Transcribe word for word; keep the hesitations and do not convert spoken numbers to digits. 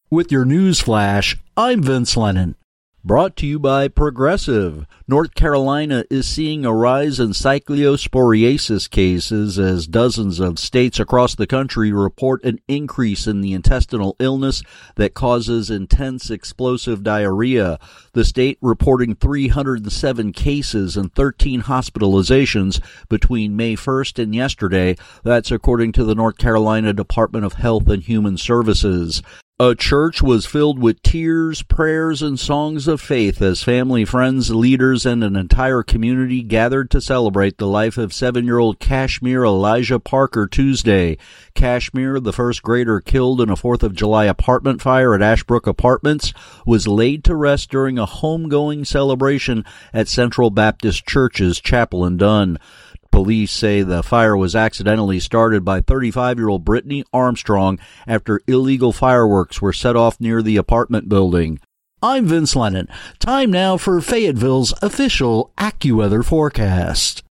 With your news flash, I'm Vince Lennon. Brought to you by Progressive. North Carolina is seeing a rise in cyclosporiasis cases as dozens of states across the country report an increase in the intestinal illness that causes intense explosive diarrhea. The state reporting three hundred seven cases and thirteen hospitalizations between May first and yesterday. That's according to the North Carolina Department of Health and Human Services. A church was filled with tears, prayers, and songs of faith as family, friends, leaders, and an entire community gathered to celebrate the life of seven-year-old Kashmir Elijah Parker Tuesday. Kashmir, the first grader killed in a fourth of July apartment fire at Ashbrook Apartments, was laid to rest during a homegoing celebration at Central Baptist Church's chapel in Dunn. Police say the fire was accidentally started by thirty-five-year-old Brittany Armstrong after illegal fireworks were set off near the apartment building. I'm Vince Lennon. Time now for Fayetteville's official AccuWeather forecast.